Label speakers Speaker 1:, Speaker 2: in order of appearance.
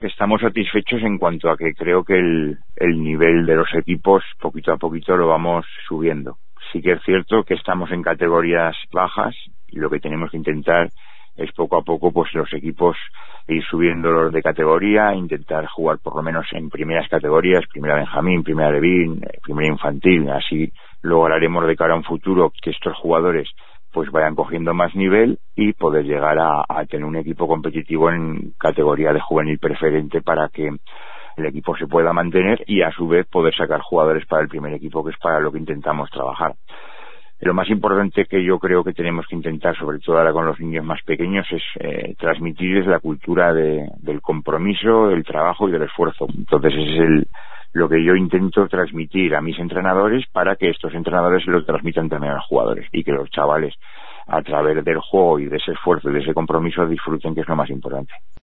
Speaker 1: Estamos satisfechos en cuanto a que creo que el nivel de los equipos poquito a poquito lo vamos subiendo. Sí que es cierto que estamos en categorías bajas y lo que tenemos que intentar es poco a poco pues los equipos ir subiéndolos de categoría, intentar jugar por lo menos en primeras categorías, primera Benjamín, primera Levín, primera infantil. Así lograremos de cara a un futuro que estos jugadores pues vayan cogiendo más nivel y poder llegar a tener un equipo competitivo en categoría de juvenil preferente para que el equipo se pueda mantener y a su vez poder sacar jugadores para el primer equipo, que es para lo que intentamos trabajar. Lo más importante que yo creo que tenemos que intentar, sobre todo ahora con los niños más pequeños, es transmitirles la cultura del compromiso, del trabajo y del esfuerzo. Entonces es lo que yo intento transmitir a mis entrenadores para que estos entrenadores lo transmitan también a los jugadores y que los chavales, a través del juego y de ese esfuerzo y de ese compromiso, disfruten, que es lo más importante.